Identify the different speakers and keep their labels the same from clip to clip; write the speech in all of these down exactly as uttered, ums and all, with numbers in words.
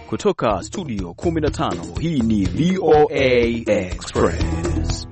Speaker 1: Kutoka studio kumi na tano, hii ni V O A Express.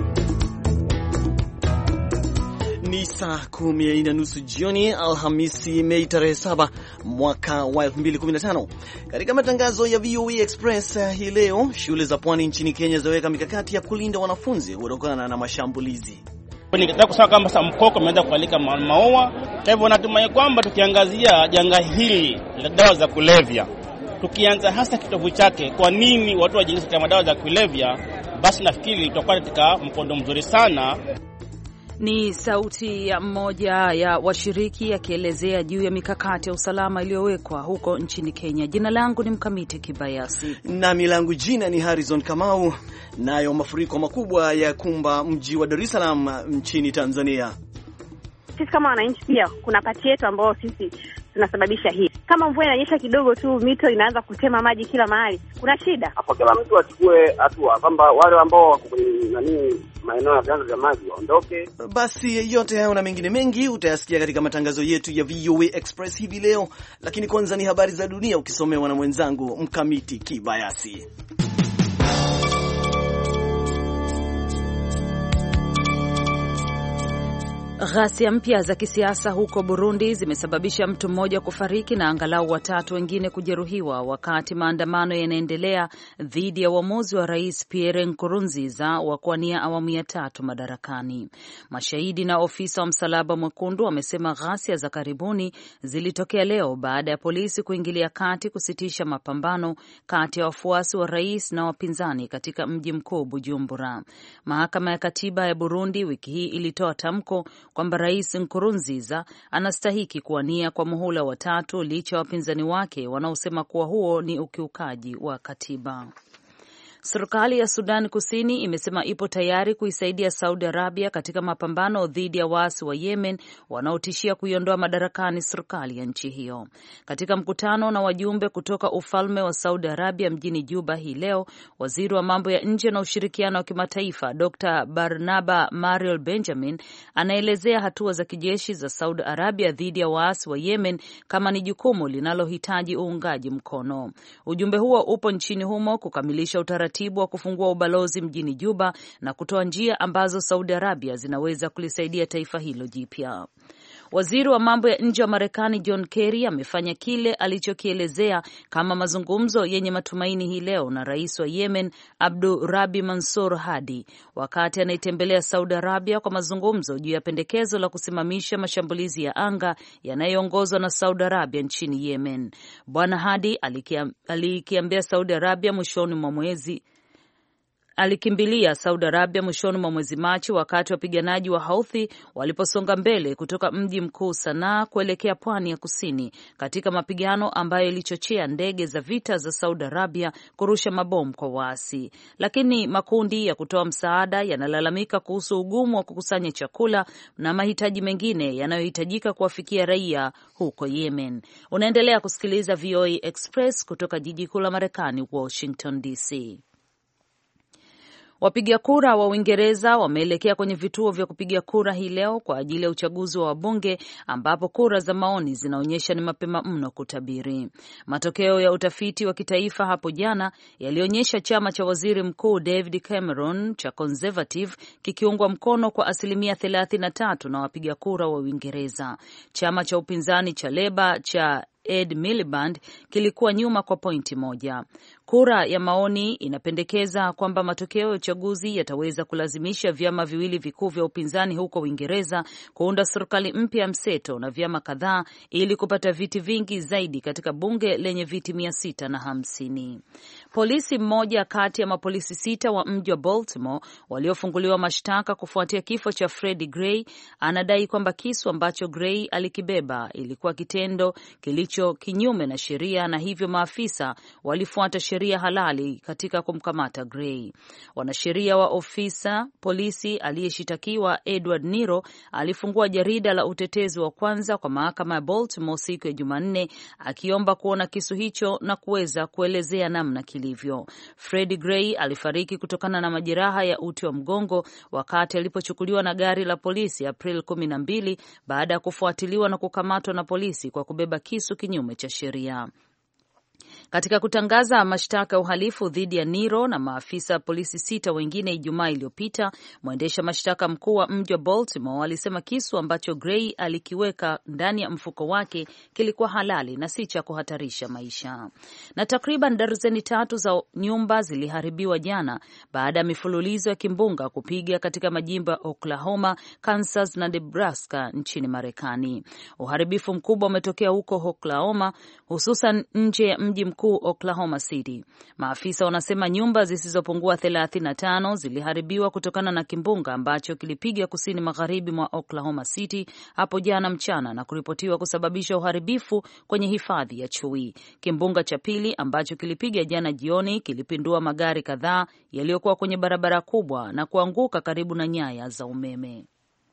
Speaker 2: Ni saa kumi na nusu jioni, Alhamisi Mei tarehe saba mwaka wa elfu mbili kumi na tano. Katika matangazo ya V O A Express hii leo, shule za pwani nchini Kenya zaweka mikakati ya kulinda wanafunzi kutokana na mashambulizi.
Speaker 3: Ningetaka kusema kwamba sasa mkoko umeanza kualika maua. Kwa hivyo natumai kwamba tukiangazia janga hili la dawa za kulevya, tukianza hasa kitovu chake, kwa nini watu wajiingize katika dawa za kulevya, basi nafikiri tutakuwa katika mkondo mzuri sana.
Speaker 4: Ni sauti ya mmoja ya washiriki akielezea juu ya mikakati ya usalama iliyowekwa huko nchini Kenya. Jina langu ni Mkamiti Kibayasi.
Speaker 2: Nami langu jina ni Harrison Kamau. Nayo mafuriko makubwa ya kumba mji wa Dar es Salaam nchini Tanzania.
Speaker 5: Sisi kama wananchi pia kuna pati yetu ambao sisi tunasababisha hii. Kama mvua inanyesha kidogo tu, mito inaanza kutema maji kila mahali. Kuna shida.
Speaker 6: Hapo kila mtu achukue hatua kwamba wale ambao wako kwenye nani maeneo ya vyanzo vya maji waondoke.
Speaker 2: Basi yote hayo na mengine mengi utayasikia katika matangazo yetu ya V O A Express hivi leo, lakini kwanza ni habari za dunia ukisomewa na mwenzangu Mkamiti Kibayasi.
Speaker 4: Ghasia mpya za kisiasa huko Burundi zimesababisha mtu mmoja kufariki na angalau watatu wengine kujeruhiwa wakati maandamano yanaendelea dhidi ya uamuzi wa Rais Pierre Nkurunziza wa kuwania awamu ya tatu madarakani. Mashahidi na ofisa wa Msalaba Mwekundu wamesema ghasia za karibuni zilitokea leo baada ya polisi kuingilia kati kusitisha mapambano kati ya wafuasi wa rais na wapinzani katika mji mkuu Bujumbura. Mahakama ya Katiba ya Burundi wiki hii ilitoa tamko kwamba Rais Nkurunziza anastahiki kuwania kwa muhula wa tatu licha ya wapinzani wake wanaosema kuwa huo ni ukiukaji wa katiba. Serikali ya Sudan Kusini imesema ipo tayari kuisaidia Saudi Arabia katika mapambano dhidi ya waasi wa Yemen wanaotishia kuiondoa madarakani serikali ya nchi hiyo. Katika mkutano na wajumbe kutoka ufalme wa Saudi Arabia mjini Juba hii leo, waziri wa mambo ya nje na ushirikiano wa kimataifa Doctor Barnaba Mariel Benjamin anaelezea hatua za kijeshi za Saudi Arabia dhidi ya waasi wa Yemen kama ni jukumu linalohitaji uungaji mkono. Ujumbe huo upo nchini humo kukamilisha utaratibu wa kufungua ubalozi mjini Juba na kutoa njia ambazo Saudi Arabia zinaweza kulisaidia taifa hilo jipya. Waziri wa mambo ya nje wa Marekani John Kerry amefanya kile alichokielezea kama mazungumzo yenye matumaini hii leo na rais wa Yemen Abdu Rabi Mansur Hadi wakati anaitembelea Saudi Arabia kwa mazungumzo juu ya pendekezo la kusimamisha mashambulizi ya anga yanayoongozwa na Saudi Arabia nchini Yemen. Bwana Hadi alikiambia Saudi Arabia mwishoni mwa mwezi Alikimbilia Saudi Arabia mwishoni mwa mwezi Machi wakati wapiganaji wa Houthi waliposonga mbele kutoka mji mkuu Sanaa kuelekea pwani ya kusini katika mapigano ambayo ilichochea ndege za vita za Saudi Arabia kurusha mabomu kwa waasi. Lakini makundi ya kutoa msaada yanalalamika kuhusu ugumu wa kukusanya chakula na mahitaji mengine yanayohitajika kuwafikia raia huko Yemen. Unaendelea kusikiliza V O A Express kutoka jiji kuu la Marekani, Washington D C. Wapiga kura wa Uingereza wameelekea kwenye vituo vya kupiga kura hii leo kwa ajili ya uchaguzi wa wabunge ambapo kura za maoni zinaonyesha ni mapema mno kutabiri. Matokeo ya utafiti wa kitaifa hapo jana yalionyesha chama cha Waziri Mkuu David Cameron cha Conservative kikiungwa mkono kwa asilimia thelathini na tatu na wapiga kura wa Uingereza. Chama cha upinzani cha Labour cha Ed Miliband kilikuwa nyuma kwa pointi moja. Kura ya maoni inapendekeza kwamba matokeo ya uchaguzi yataweza kulazimisha vyama viwili vikuu vya upinzani huko Uingereza kuunda serikali mpya ya mseto na vyama kadhaa ili kupata viti vingi zaidi katika bunge lenye viti mia sita na hamsini. Polisi mmoja kati ya mapolisi sita wa mji wa Baltimore waliofunguliwa mashtaka kufuatia kifo cha Freddie Gray anadai kwamba kisu ambacho Gray alikibeba ilikuwa kitendo kilicho kinyume na sheria na hivyo maafisa walifuata sheria halali katika kumkamata Gray. Wanasheria wa ofisa polisi aliyeshitakiwa Edward Niro alifungua jarida la utetezi wa kwanza kwa mahakama ya Baltimore siku ya Jumanne akiomba kuona kisu hicho na kuweza kuelezea namna kilivyo. Freddie Gray alifariki kutokana na majeraha ya uti wa mgongo wakati alipochukuliwa na gari la polisi April kumi na mbili baada ya kufuatiliwa na kukamatwa na polisi kwa kubeba kisu kinyume cha sheria. Katika kutangaza mashtaka ya uhalifu dhidi ya Niro na maafisa polisi sita wengine Ijumaa iliyopita, mwendesha mashtaka mkuu wa mji wa Baltimore alisema kisu ambacho Gray alikiweka ndani ya mfuko wake kilikuwa halali na si cha kuhatarisha maisha. Na takriban darzeni tatu za nyumba ziliharibiwa jana baada ya mifululizo ya kimbunga kupiga katika majimbo ya Oklahoma, Kansas na Nebraska nchini Marekani. Uharibifu mkubwa umetokea huko Oklahoma, hususan nje ya mji mkuu Oklahoma City. Maafisa wanasema nyumba zisizopungua thelathini na tano ziliharibiwa kutokana na kimbunga ambacho kilipiga kusini magharibi mwa Oklahoma City hapo jana mchana na kuripotiwa kusababisha uharibifu kwenye hifadhi ya chui. Kimbunga cha pili ambacho kilipiga jana jioni kilipindua magari kadhaa yaliyokuwa kwenye barabara kubwa na kuanguka karibu na nyaya za umeme.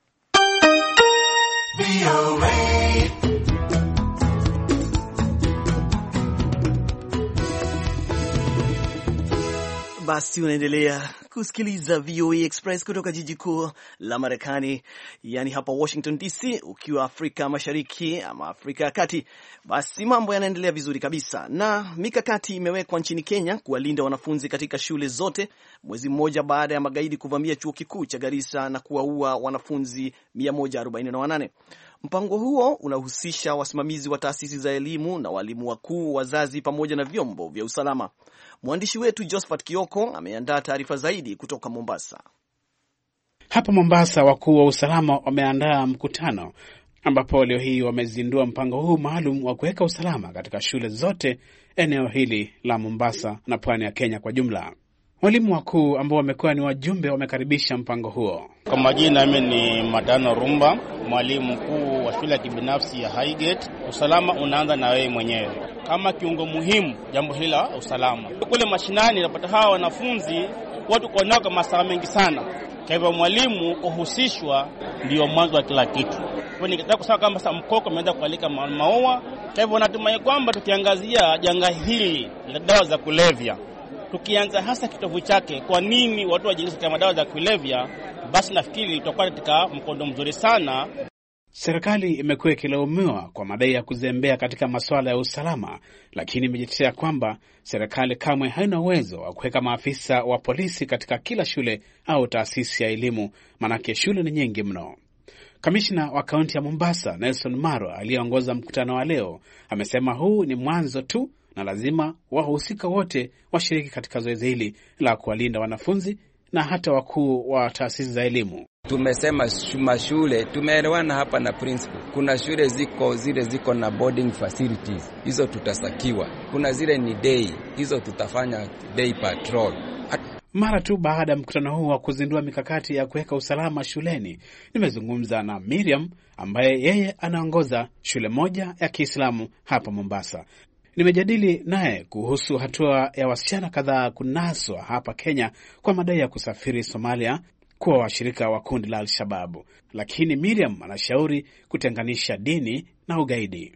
Speaker 2: Basi unaendelea kusikiliza V O A Express kutoka jiji kuu la Marekani, yani hapa Washington D C. Ukiwa Afrika Mashariki ama Afrika ya Kati, basi mambo yanaendelea vizuri kabisa. Na mikakati imewekwa nchini Kenya kuwalinda wanafunzi katika shule zote, mwezi mmoja baada ya magaidi kuvamia chuo kikuu cha Garissa na kuwaua wanafunzi mia moja arobaini na wanane. Mpango huo unahusisha wasimamizi wa taasisi za elimu na walimu wakuu, wazazi pamoja na vyombo vya usalama. Mwandishi wetu Josephat Kioko ameandaa taarifa zaidi kutoka Mombasa.
Speaker 7: Hapa Mombasa, wakuu wa usalama wameandaa mkutano ambapo leo hii wamezindua mpango huu maalum wa kuweka usalama katika shule zote eneo hili la Mombasa na pwani ya Kenya kwa jumla. Walimu wakuu ambao wamekuwa ni wajumbe wamekaribisha mpango huo.
Speaker 3: Kwa majina mimi ni Matano Rumba, mwalimu mkuu wa shule ya kibinafsi ya Highgate. Usalama unaanza na wewe mwenyewe kama kiungo muhimu, jambo hili la usalama. Kule mashinani napata hawa wanafunzi watu kwa nao kama masaa mengi sana. Kwa hivyo mwalimu kuhusishwa ndio mwanzo wa kila kitu. Kwa nikitaka kusema kama sasa mkoko ameanza kualika maoa. Kwa hivyo natumai kwamba tukiangazia janga hili la dawa za kulevya, tukianza hasa kitovu chake, kwa nini watu wajiingize katika madawa za kulevya, basi nafikiri tutakuwa katika mkondo mzuri sana.
Speaker 7: Serikali imekuwa ikilaumiwa kwa madai ya kuzembea katika masuala ya usalama, lakini imejitetea kwamba serikali kamwe haina uwezo wa kuweka maafisa wa polisi katika kila shule au taasisi ya elimu, manake shule ni nyingi mno. Kamishna wa kaunti ya Mombasa, Nelson Maro, aliyeongoza mkutano wa leo, amesema huu ni mwanzo tu na lazima wahusika wote washiriki katika zoezi hili la kuwalinda wanafunzi na hata wakuu wa taasisi za elimu.
Speaker 8: Tumesema mashule, tumeelewana hapa na principal. Kuna shule ziko zile ziko na boarding facilities, hizo tutasakiwa. Kuna zile ni day, hizo tutafanya day patrol.
Speaker 7: Mara tu baada ya mkutano huu wa kuzindua mikakati ya kuweka usalama shuleni, nimezungumza na Miriam ambaye yeye anaongoza shule moja ya Kiislamu hapa Mombasa. Nimejadili naye kuhusu hatua ya wasichana kadhaa kunaswa hapa Kenya kwa madai ya kusafiri Somalia kuwa washirika wa kundi la Al-Shababu. Lakini Miriam anashauri kutenganisha dini na ugaidi.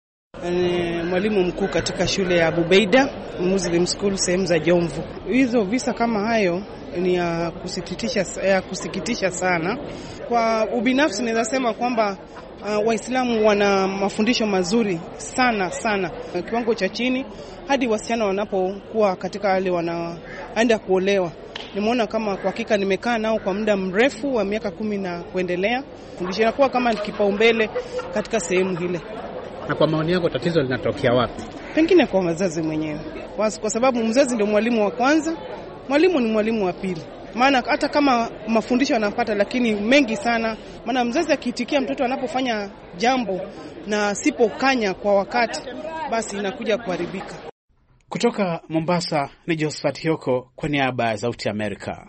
Speaker 9: Ni mwalimu mkuu katika shule ya Abubeida Muslim School sehemu za Jomvu. Hizo visa kama hayo ni ya kusikitisha, ya kusikitisha sana. Kwa ubinafsi naweza sema kwamba Uh, Waislamu wana mafundisho mazuri sana sana, uh, kiwango cha chini hadi wasichana wanapokuwa katika wale wanaenda kuolewa. Nimeona kama kwa hakika, nimekaa nao kwa muda mrefu wa miaka kumi na kuendelea, fundisho inakuwa kama kipaumbele katika sehemu hile.
Speaker 7: Na kwa maoni yako tatizo linatokea wapi?
Speaker 9: Pengine kwa wazazi mwenyewe, kwa sababu mzazi ndio mwalimu wa kwanza, mwalimu ni mwalimu wa pili. Maana hata kama mafundisho anapata, lakini mengi sana, maana mzazi akiitikia mtoto anapofanya jambo na sipokanya kwa wakati, basi inakuja kuharibika.
Speaker 7: Kutoka Mombasa ni Josephat Kioko kwa niaba ya Sauti ya Amerika.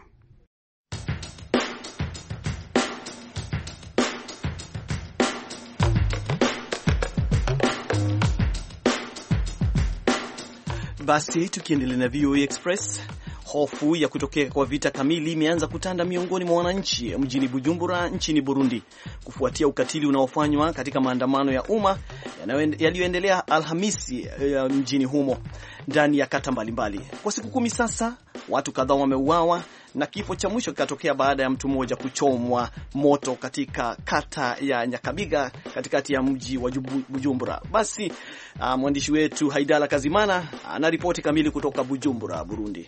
Speaker 2: Basi tukiendelea na V O A Express, hofu ya kutokea kwa vita kamili imeanza kutanda miongoni mwa wananchi mjini Bujumbura nchini Burundi kufuatia ukatili unaofanywa katika maandamano ya umma yaliyoendelea Alhamisi mjini humo ndani ya kata mbalimbali. Kwa siku kumi sasa, watu kadhaa wameuawa na kifo cha mwisho kikatokea baada ya mtu mmoja kuchomwa moto katika kata ya Nyakabiga katikati ya mji wa Bujumbura. Basi uh, mwandishi wetu Haidala Kazimana anaripoti kamili kutoka Bujumbura, Burundi.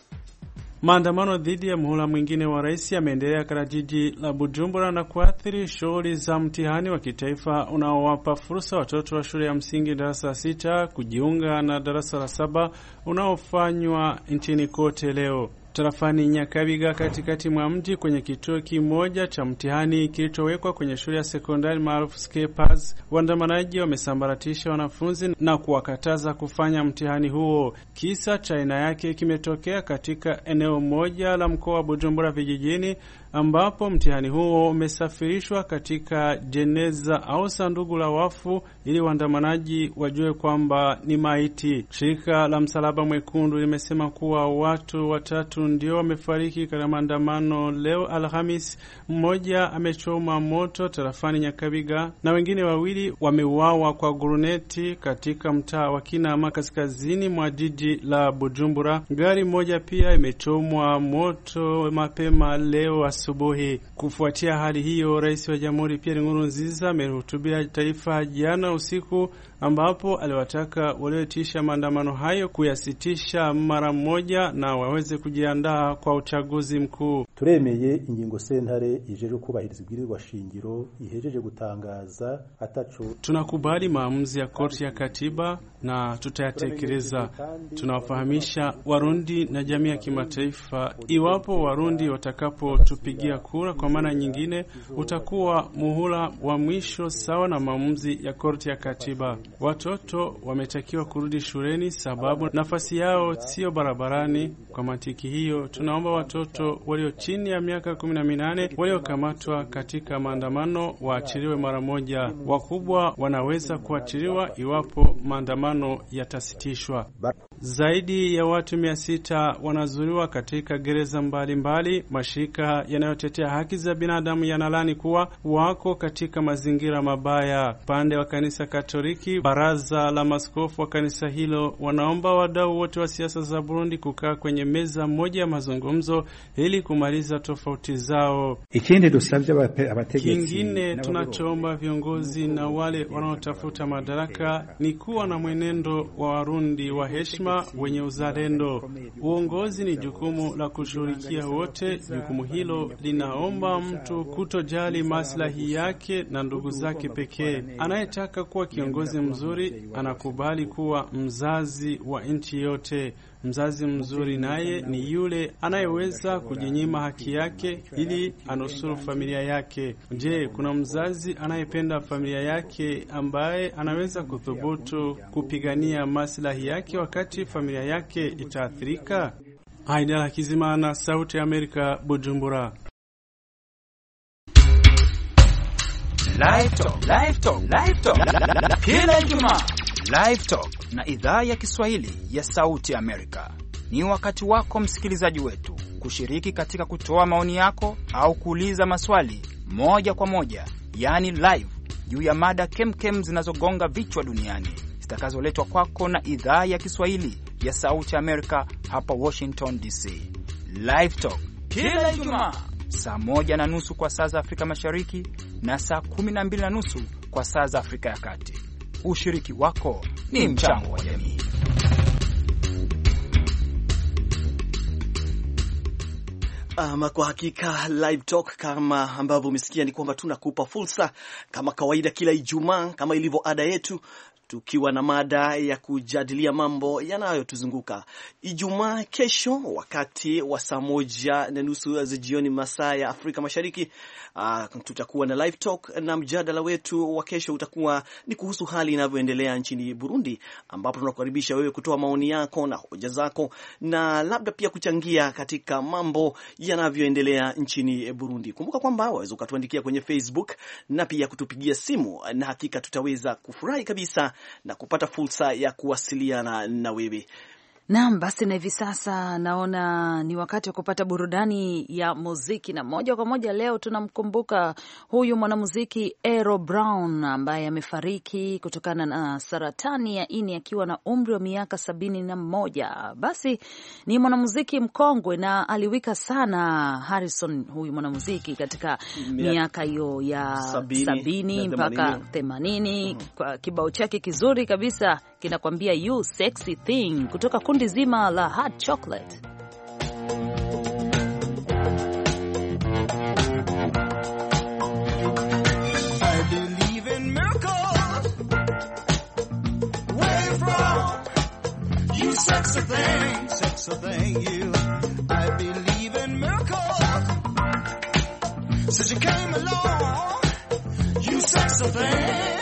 Speaker 10: Maandamano dhidi ya muhula mwingine wa rais yameendelea katika jiji la Bujumbura na kuathiri shughuli za mtihani wa kitaifa unaowapa fursa watoto wa shule ya msingi darasa la sita kujiunga na darasa la saba unaofanywa nchini kote leo. Tarafani Nyakabiga katikati mwa mji kwenye kituo kimoja cha mtihani kilichowekwa kwenye shule ya sekondari maarufu Skepers, waandamanaji wamesambaratisha wanafunzi na kuwakataza kufanya mtihani huo. Kisa cha aina yake kimetokea katika eneo moja la mkoa wa Bujumbura vijijini, ambapo mtihani huo umesafirishwa katika jeneza au sanduku la wafu ili waandamanaji wajue kwamba ni maiti. Shirika la Msalaba Mwekundu limesema kuwa watu watatu ndio wamefariki katika maandamano leo Alhamis. Mmoja amechoma moto tarafani Nyakabiga na wengine wawili wameuawa kwa guruneti katika mtaa wa Kinama kaskazini mwa jiji la Bujumbura. Gari moja pia imechomwa moto mapema leo asubuhi. Kufuatia hali hiyo, Rais wa Jamhuri Pierre Nkurunziza amehutubia taifa jana usiku, ambapo aliwataka walioitisha maandamano hayo kuyasitisha mara moja na waweze kujiandaa kwa uchaguzi mkuu.
Speaker 11: Turemeye ingingo sentare ijeje kubahiriza ibwirizwa shingiro ihejeje gutangaza atacho.
Speaker 10: Tunakubali maamuzi ya Korti ya Katiba na tutayatekeleza. Tunawafahamisha Warundi na jamii ya kimataifa, iwapo Warundi watakapotupigia kura kwa maana nyingine, utakuwa muhula wa mwisho sawa na maamuzi ya Korti ya Katiba. Watoto wametakiwa kurudi shuleni sababu nafasi yao sio barabarani. Kwa mantiki hiyo, tunaomba watoto walio chini ya miaka kumi na minane waliokamatwa katika maandamano waachiliwe mara moja. Wakubwa wanaweza kuachiliwa iwapo maandamano yatasitishwa. Zaidi ya watu mia sita wanazuriwa katika gereza mbalimbali. Mashirika yanayotetea haki za binadamu yanalani kuwa wako katika mazingira mabaya. Pande wa kanisa Katoliki, baraza la maskofu wa kanisa hilo wanaomba wadau wote wa siasa za Burundi kukaa kwenye meza moja ya mazungumzo ili kumaliza tofauti zao. Kingine tunachoomba viongozi na wale wanaotafuta madaraka ni kuwa na mwenendo wa Warundi wa heshima wenye uzalendo. Uongozi ni jukumu la kushughulikia wote. Jukumu hilo linaomba mtu kutojali maslahi yake na ndugu zake pekee. Anayetaka kuwa kiongozi mzuri anakubali kuwa mzazi wa nchi yote. Mzazi mzuri naye ni yule anayeweza kujinyima haki yake ili anusuru familia yake. Je, kuna mzazi anayependa familia yake ambaye anaweza kuthubutu kupigania maslahi yake wakati familia yake itaathirika? Haidala Kizimana, Sauti ya Amerika, Bujumbura.
Speaker 12: Live Talk, Live Talk, Live Talk. Kila Ijumaa Live Talk na idhaa ya Kiswahili ya Sauti ya Amerika. Ni wakati wako msikilizaji wetu kushiriki katika kutoa maoni yako au kuuliza maswali moja kwa moja, yani live, juu ya mada kemkem zinazogonga vichwa duniani, zitakazoletwa kwako na idhaa ya Kiswahili ya Sauti ya Amerika hapa Washington D C. Live Talk kila Ijumaa saa moja na nusu kwa saa za Afrika Mashariki na saa kumi na mbili na nusu kwa saa za Afrika ya Kati. Ushiriki wako ni mchango wa jamii.
Speaker 2: Ama kwa hakika Live Talk kama ambavyo umesikia ni kwamba tunakupa fursa kama kawaida kila Ijumaa, kama ilivyo ada yetu, tukiwa na mada ya kujadilia mambo yanayotuzunguka. Ijumaa kesho wakati wa saa moja na nusu za jioni masaa ya Afrika Mashariki, uh, tutakuwa na Live Talk, na mjadala wetu wa kesho utakuwa ni kuhusu hali inavyoendelea nchini Burundi, ambapo tunakukaribisha wewe kutoa maoni yako na hoja zako na labda pia kuchangia katika mambo yanavyoendelea nchini Burundi. Kumbuka kwamba waweza ukatuandikia kwenye Facebook na pia kutupigia simu, na hakika tutaweza kufurahi kabisa na kupata fursa ya kuwasiliana na wewe.
Speaker 4: Naam, basi na hivi sasa naona ni wakati wa kupata burudani ya muziki, na moja kwa moja leo tunamkumbuka huyu mwanamuziki Errol Brown ambaye amefariki kutokana na saratani ya ini akiwa na umri wa miaka sabini na moja. Basi ni mwanamuziki mkongwe na aliwika sana Harrison, huyu mwanamuziki katika miaka hiyo ya sabini, sabini mpaka themanini. Kwa kibao chake kizuri kabisa kinakwambia You Sexy Thing kutoka kundi zima la Hot Chocolate.
Speaker 13: I believe in miracles. Where you from? You sexy thing, sexy thing, you. I believe in miracles. Since you came along, you sexy thing.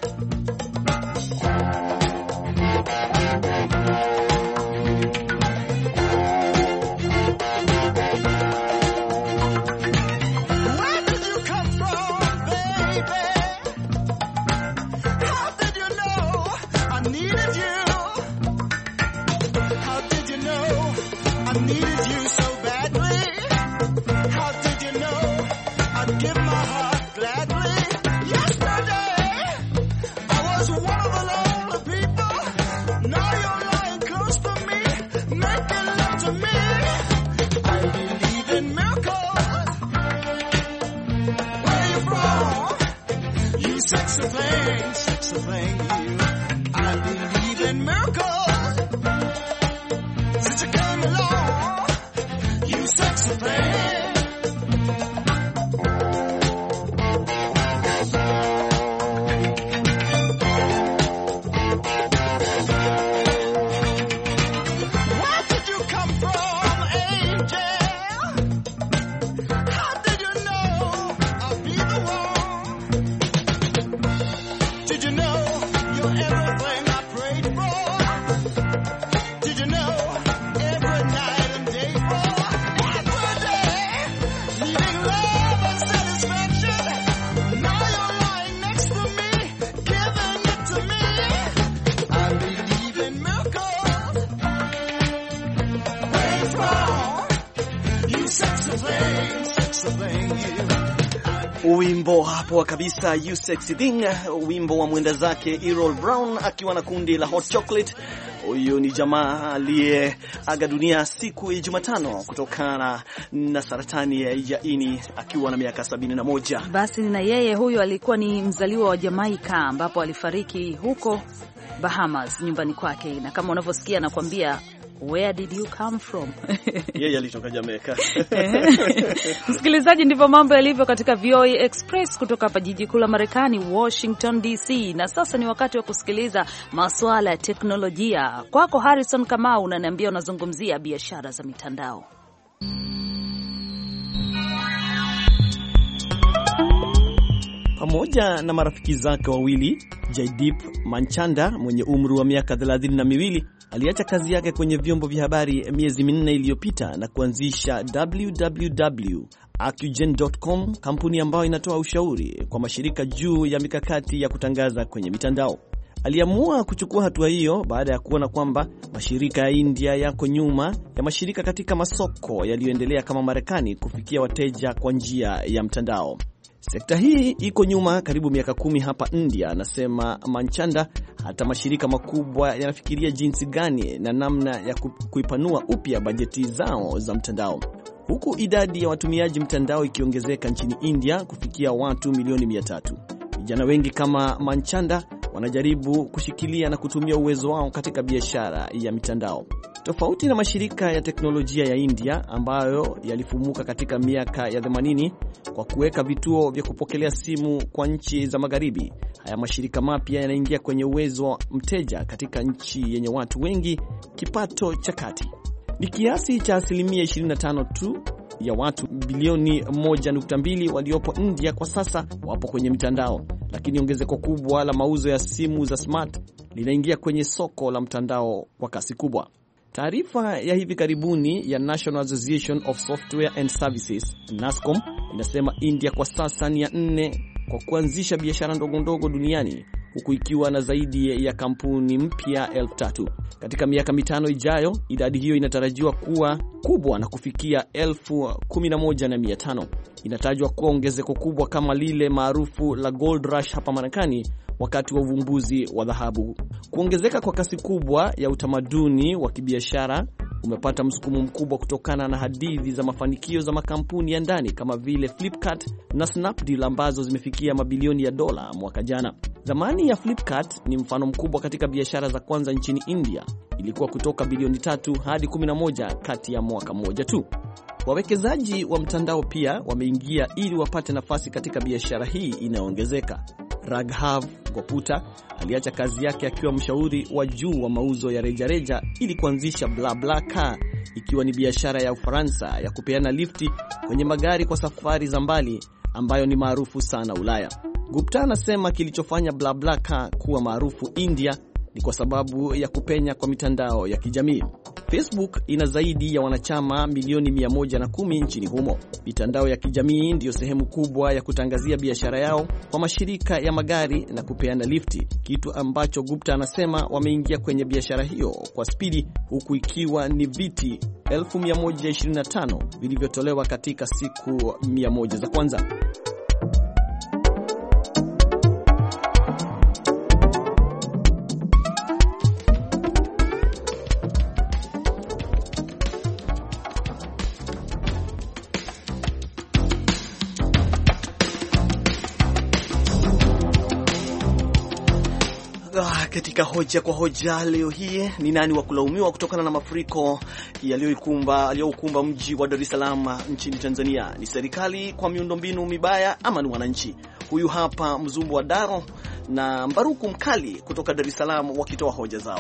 Speaker 2: Wimbo hapo kabisa, You Sexy Thing, wimbo wa mwenda zake Errol Brown akiwa na kundi la Hot Chocolate. Huyu ni jamaa aliyeaga dunia siku ya Jumatano kutokana na saratani ya ini akiwa na miaka sabini na moja.
Speaker 4: Basi na yeye huyu alikuwa ni mzaliwa wa Jamaica ambapo alifariki huko Bahamas nyumbani kwake, na kama unavyosikia nakwambia where did you come from?
Speaker 2: Yeye alitoka Jamaica.
Speaker 4: Msikilizaji, ndivyo mambo yalivyo katika V O A Express kutoka hapa jiji kuu la Marekani, Washington D C. Na sasa ni wakati wa kusikiliza masuala ya teknolojia. Kwako Harrison Kamau, unaniambia unazungumzia biashara za mitandao.
Speaker 2: Pamoja na marafiki zake wawili, Jaideep Manchanda mwenye umri wa miaka thelathini na miwili aliacha kazi yake kwenye vyombo vya habari miezi minne iliyopita na kuanzisha w w w dot Accugen dot com, kampuni ambayo inatoa ushauri kwa mashirika juu ya mikakati ya kutangaza kwenye mitandao. Aliamua kuchukua hatua hiyo baada ya kuona kwamba mashirika ya India yako nyuma ya mashirika katika masoko yaliyoendelea kama Marekani kufikia wateja kwa njia ya mtandao. Sekta hii iko nyuma karibu miaka kumi hapa India, anasema Manchanda. Hata mashirika makubwa yanafikiria jinsi gani na namna ya kuipanua upya bajeti zao za mtandao. Huku idadi ya watumiaji mtandao ikiongezeka nchini India kufikia watu milioni mia tatu. Vijana wengi kama Manchanda wanajaribu kushikilia na kutumia uwezo wao katika biashara ya mitandao. Tofauti na mashirika ya teknolojia ya India ambayo yalifumuka katika miaka ya themanini kwa kuweka vituo vya kupokelea simu kwa nchi za magharibi, haya mashirika mapya yanaingia kwenye uwezo wa mteja katika nchi yenye watu wengi, kipato cha kati. Ni kiasi cha asilimia ishirini na tano tu ya watu bilioni moja nukta mbili waliopo India kwa sasa wapo kwenye mitandao, lakini ongezeko kubwa la mauzo ya simu za smart linaingia kwenye soko la mtandao kwa kasi kubwa. Taarifa ya hivi karibuni ya National Association of Software and Services, NASSCOM, inasema India kwa sasa ni ya nne kwa kuanzisha biashara ndogo ndogo duniani, huku ikiwa na zaidi ya kampuni mpya elfu tatu. Katika miaka mitano ijayo, idadi hiyo inatarajiwa kuwa kubwa na kufikia elfu kumi na moja na mia tano. Inatajwa kuwa ongezeko kubwa kama lile maarufu la Gold Rush hapa Marekani wakati wa uvumbuzi wa dhahabu. Kuongezeka kwa kasi kubwa ya utamaduni wa kibiashara umepata msukumo mkubwa kutokana na hadithi za mafanikio za makampuni ya ndani kama vile Flipkart na Snapdeal ambazo zimefikia mabilioni ya dola mwaka jana. Zamani ya Flipkart ni mfano mkubwa katika biashara za kwanza nchini India. Ilikuwa kutoka bilioni tatu hadi kumi na moja kati ya mwaka mmoja tu. Wawekezaji wa mtandao pia wameingia ili wapate nafasi katika biashara hii inayoongezeka. Raghav Gupta aliacha kazi yake akiwa mshauri wa juu wa mauzo ya rejareja ili kuanzisha BlaBlaCar, ikiwa ni biashara ya Ufaransa ya kupeana lifti kwenye magari kwa safari za mbali ambayo ni maarufu sana Ulaya. Gupta anasema kilichofanya BlaBlaCar kuwa maarufu India ni kwa sababu ya kupenya kwa mitandao ya kijamii. Facebook ina zaidi ya wanachama milioni mia moja na kumi nchini humo. Mitandao ya kijamii ndiyo sehemu kubwa ya kutangazia biashara yao kwa mashirika ya magari na kupeana lifti, kitu ambacho Gupta anasema wameingia kwenye biashara hiyo kwa spidi, huku ikiwa ni viti elfu mia moja ishirini na tano vilivyotolewa katika siku mia moja za kwanza. Katika hoja kwa hoja leo hii, ni nani wa kulaumiwa kutokana na mafuriko yaliyokumba aliyokumba mji wa Dar es Salaam nchini Tanzania? Ni serikali kwa miundombinu mibaya ama ni wananchi? Huyu hapa Mzumbu wa Daro na Mbaruku Mkali kutoka Dar es Salaam wakitoa hoja zao.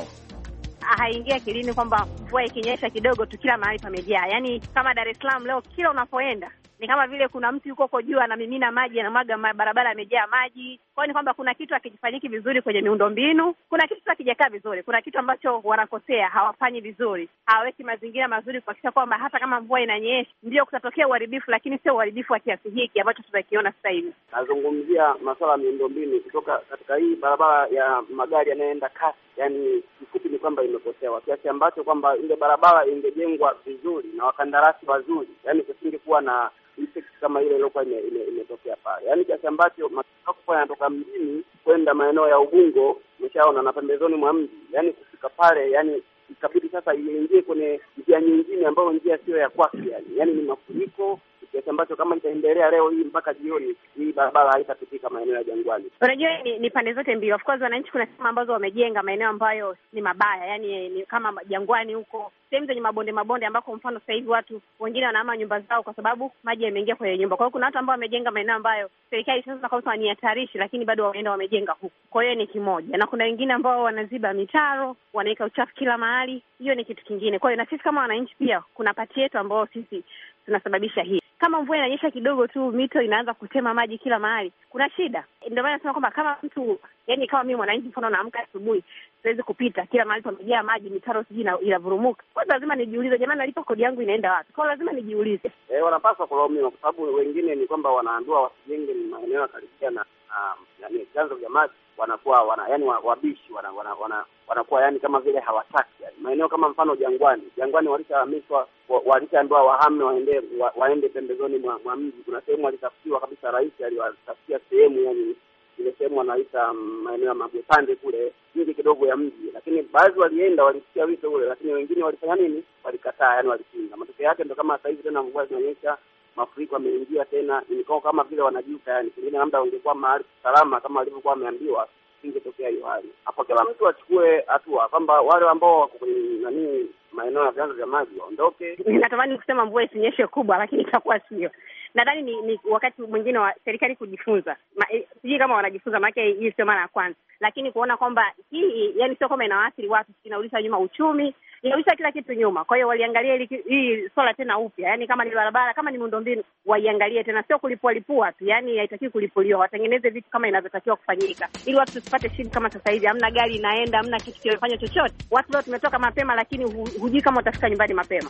Speaker 5: Haingia kilini kwamba mvua ikinyesha kidogo tu kila mahali pamejaa. Yaani kama Dar es Salaam leo kila unapoenda ni kama vile kuna mtu yuko huko juu anamimina maji, anamwaga barabara imejaa maji. Kwa hiyo ni kwamba kuna kitu hakijifanyiki vizuri kwenye miundombinu, kuna kitu hakijakaa vizuri, kuna kitu ambacho wanakosea, hawafanyi vizuri, hawaweki mazingira mazuri kuhakikisha kwamba hata kama mvua inanyesha ndio kutatokea uharibifu, lakini sio uharibifu wa kiasi hiki ambacho tunakiona sasa hivi.
Speaker 6: Nazungumzia masuala ya miundombinu kutoka katika hii barabara ya magari yanayoenda kasi. Yaani kifupi ni kwamba imekosewa kiasi ambacho kwamba ile barabara ingejengwa vizuri na wakandarasi wazuri, yaani kusingekuwa na effect kama ile iliyokuwa imetokea pale. Yaani kiasi ambacho matatu yanatoka mjini kwenda maeneo ya Ubungo, umeshaona, na pembezoni mwa mji, yaani kufika pale, yaani ikabidi sasa iingie kwenye njia nyingine ambayo njia sio ya kwake, yani yaani ni mafuriko kiasi ambacho kama itaendelea leo hii mpaka jioni hii barabara haitapitika maeneo ya Jangwani.
Speaker 5: Unajua ni, ni pande zote mbili. Of course wananchi kuna sehemu ambazo wamejenga maeneo ambayo ni mabaya, yani ni kama Jangwani huko, sehemu zenye mabonde mabonde ambako mfano sasa hivi watu wengine wanahama nyumba zao kwa sababu maji yameingia kwenye nyumba. Kwa hiyo kuna watu ambao wamejenga maeneo ambayo serikali sasa kama ni hatarishi, lakini bado wameenda wamejenga huko. Kwa hiyo ni kimoja. Na kuna wengine ambao wanaziba mitaro, wanaweka uchafu kila mahali. Hiyo ni kitu kingine. Kwa hiyo na sisi kama wananchi pia kuna pati yetu ambao sisi tunasababisha hii. Kama mvua inanyesha kidogo tu mito inaanza kutema maji kila mahali, kuna shida. Ndio maana nasema kwamba kama mtu, yani kama mimi mwananchi mfano naamka asubuhi, siwezi kupita kila mahali pamejaa maji, mitaro siji inavurumuka. Kwa hiyo lazima nijiulize, jamani, nalipa kodi yangu inaenda wapi? Kwa hiyo lazima nijiulize.
Speaker 6: Eh, wanapaswa kulaumiwa kwa sababu wengine ni kwamba wanaambiwa wasijenge maeneo ya karibia na um, yani vyanzo vya maji, wanakuwa wana yani wabishi wana, wana, wana wanakuwa yani kama vile hawataki. Yani maeneo kama mfano Jangwani, Jangwani walishahamishwa, walishaambiwa wahame waende wa, waende pembezoni mwa, mwa mji. Kuna sehemu walitafutiwa kabisa, rais aliwatafutia sehemu, yani ile sehemu wanaita maeneo ya Mabwepande kule nje kidogo ya mji, lakini baadhi walienda walisikia wito ule, lakini wengine walifanya nini? Walikataa, yani walipinga. Matokeo yake ndio kama sasa hivi tena mvua zinanyesha, mafuriko yameingia tena, ni kama vile wanajuka, yani pengine labda wangekuwa mahali salama kama walivyokuwa wameambiwa ingetokea hiyo hali. Hapo kila mtu achukue hatua kwamba wale ambao wako kwenye nani maeneo ya vyanzo vya maji waondoke.
Speaker 5: Natamani kusema mvua isinyeshe kubwa, lakini itakuwa sio. Nadhani ni, ni wakati mwingine wa serikali kujifunza. Sijui kama wanajifunza, maana hii sio mara ya kwanza. Lakini kuona kwamba hii yani sio kama inawaathiri watu, inaulisha nyuma uchumi, inaulisha kila kitu nyuma. Kwa hiyo waliangalia hii swala tena upya. Yani kama ni barabara, kama ni miundombinu, waiangalie tena, sio kulipua lipua tu. Yani haitakiwi kulipuliwa. Watengeneze vitu kama inavyotakiwa kufanyika. Ili watu tusipate shida kama sasa hivi. Hamna gari inaenda, hamna kitu kinafanya chochote. Watu leo tumetoka mapema, lakini hu, hujui kama utafika nyumbani mapema.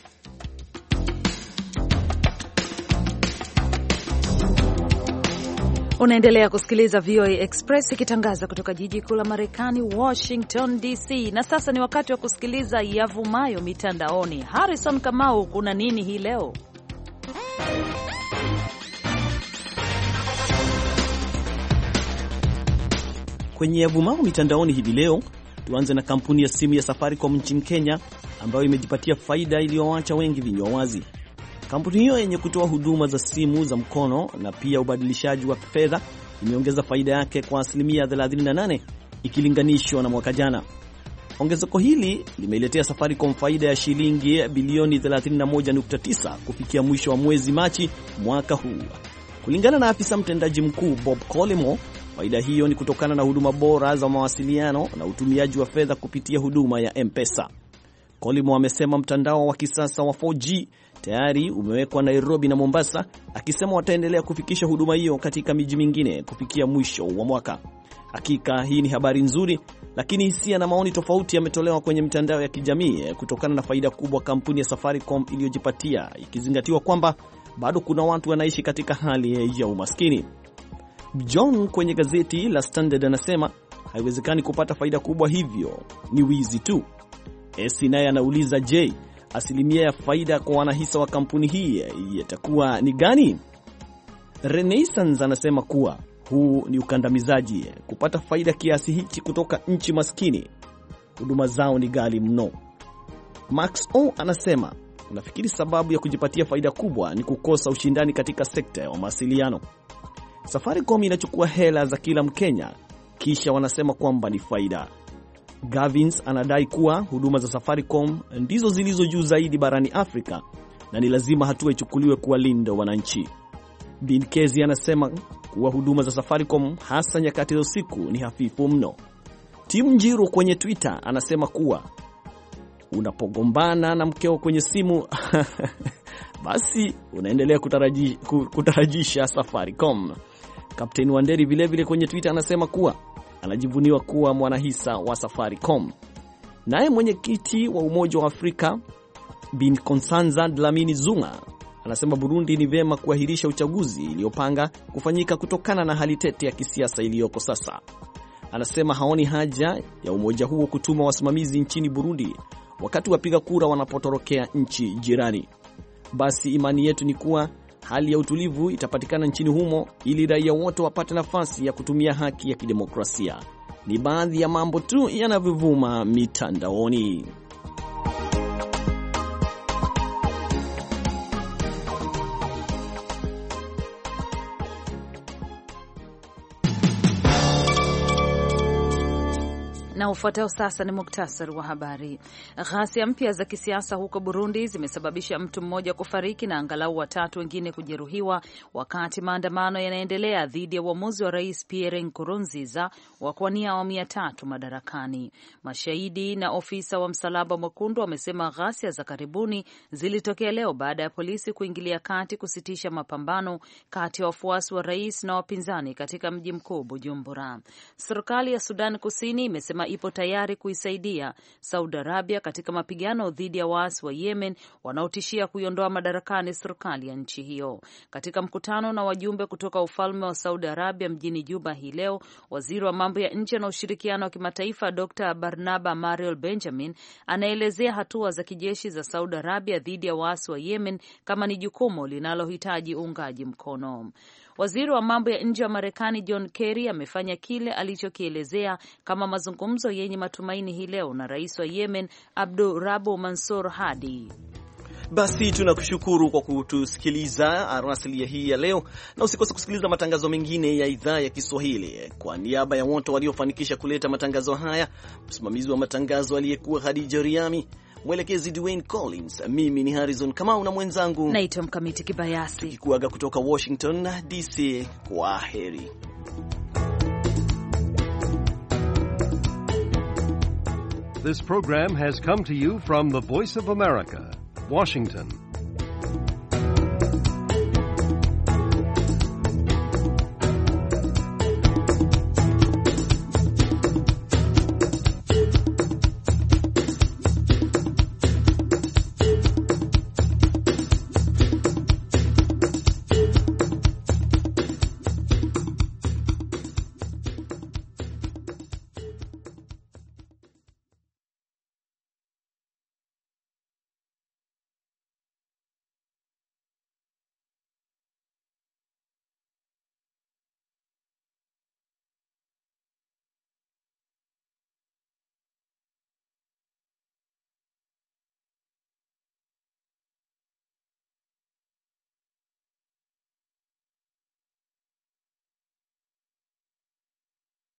Speaker 4: Unaendelea kusikiliza V O A Express ikitangaza kutoka jiji kuu la Marekani, Washington D C. Na sasa ni wakati wa kusikiliza yavumayo mitandaoni. Harrison Kamau, kuna nini hii leo?
Speaker 2: Kwenye yavumayo mitandaoni hivi leo, tuanze na kampuni ya simu ya Safaricom nchini Kenya ambayo imejipatia faida iliyowacha wengi vinywa wazi. Kampuni hiyo yenye kutoa huduma za simu za mkono na pia ubadilishaji wa fedha imeongeza faida yake kwa asilimia thelathini na nane ikilinganishwa na mwaka jana. Ongezeko hili limeiletea Safaricom faida ya shilingi bilioni thelathini na moja nukta tisa kufikia mwisho wa mwezi Machi mwaka huu. Kulingana na afisa mtendaji mkuu Bob Collymore, faida hiyo ni kutokana na huduma bora za mawasiliano na utumiaji wa fedha kupitia huduma ya M-Pesa. Collymore amesema mtandao wa kisasa wa four G tayari umewekwa Nairobi na Mombasa, akisema wataendelea kufikisha huduma hiyo katika miji mingine kufikia mwisho wa mwaka. Hakika hii ni habari nzuri, lakini hisia na maoni tofauti yametolewa kwenye mitandao ya kijamii kutokana na faida kubwa kampuni ya Safaricom iliyojipatia, ikizingatiwa kwamba bado kuna watu wanaishi katika hali ya umaskini. John kwenye gazeti la Standard anasema haiwezekani kupata faida kubwa hivyo, ni wizi tu. Esi naye anauliza, je, asilimia ya faida kwa wanahisa wa kampuni hii yatakuwa ni gani? Renaissance anasema kuwa huu ni ukandamizaji, kupata faida kiasi hichi kutoka nchi maskini. Huduma zao ni ghali mno. Max O anasema unafikiri sababu ya kujipatia faida kubwa ni kukosa ushindani katika sekta ya mawasiliano. Safaricom inachukua hela za kila Mkenya kisha wanasema kwamba ni faida. Gavins anadai kuwa huduma za Safaricom ndizo zilizo juu zaidi barani Afrika na ni lazima hatua ichukuliwe kuwalinda wananchi. Binkezi anasema kuwa huduma za Safaricom hasa nyakati za usiku ni hafifu mno. Tim Njiro kwenye Twitter anasema kuwa unapogombana na mkeo kwenye simu basi unaendelea kutaraji, kutarajisha Safaricom. Captain Wanderi vile vile kwenye Twitter anasema kuwa anajivuniwa kuwa mwanahisa wa Safaricom. Naye mwenyekiti wa Umoja wa Afrika Bin Konsanza Dlamini Zuma anasema Burundi ni vema kuahirisha uchaguzi iliyopanga kufanyika kutokana na hali tete ya kisiasa iliyoko sasa. Anasema haoni haja ya umoja huo kutuma wasimamizi nchini Burundi wakati wapiga kura wanapotorokea nchi jirani. Basi imani yetu ni kuwa hali ya utulivu itapatikana nchini humo ili raia wote wapate nafasi ya kutumia haki ya kidemokrasia. Ni baadhi ya mambo tu yanavyovuma mitandaoni.
Speaker 4: Na ufuatao sasa ni muktasari wa habari. Ghasia mpya za kisiasa huko Burundi zimesababisha mtu mmoja kufariki na angalau watatu wengine kujeruhiwa wakati maandamano yanaendelea dhidi ya uamuzi wa Rais Pierre Nkurunziza wa kuwania awamu ya tatu madarakani. Mashahidi na ofisa wa Msalaba Mwekundu wamesema ghasia za karibuni zilitokea leo baada ya polisi kuingilia kati kusitisha mapambano kati ya wafuasi wa rais na wapinzani katika mji mkuu Bujumbura. Serikali ya Sudan Kusini imesema ipo tayari kuisaidia Saudi Arabia katika mapigano dhidi ya waasi wa Yemen wanaotishia kuiondoa madarakani serikali ya nchi hiyo. Katika mkutano na wajumbe kutoka ufalme wa Saudi Arabia mjini Juba hii leo, waziri wa mambo ya nje na ushirikiano wa kimataifa Doctor Barnaba Mariel Benjamin anaelezea hatua za kijeshi za Saudi Arabia dhidi ya waasi wa Yemen kama ni jukumu linalohitaji uungaji mkono. Waziri wa mambo ya nje wa Marekani John Kerry amefanya kile alichokielezea kama mazungumzo yenye matumaini hii leo na rais wa Yemen Abdurabu Mansur Hadi.
Speaker 2: Basi tunakushukuru kwa kutusikiliza arasilia hii ya leo, na usikose kusikiliza matangazo mengine ya idhaa ya Kiswahili. Kwa niaba ya wote waliofanikisha kuleta matangazo haya, msimamizi wa matangazo aliyekuwa Khadija Riami, mwelekezi Dwayne Collins, mimi ni Harrison Kamau na mwenzangu
Speaker 4: naitwa Mkamiti Kibayasi,
Speaker 2: tukikuaga kutoka Washington D C. Kwa heri.
Speaker 14: This program has come to you from the Voice of America, Washington.